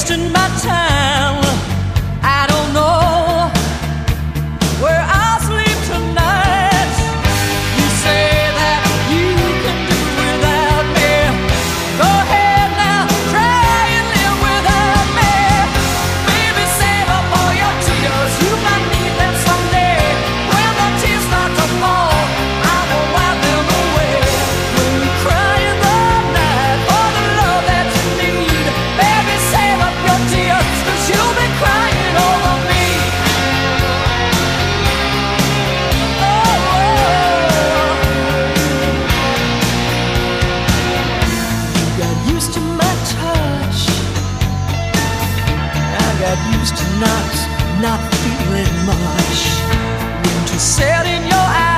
wasting my time. I don't know where I'll sleep tonight. You say that you can do without me. Go ahead now, try and live without me. Baby, save up all your tears, you might need them someday. When the tears start to fall, I will wipe them away. When you cry in the night for the love that you need, baby, save up your tears, 'cause you'll be crying over me. Got used to my touch. I got used to not feeling much. Winter set in your eyes.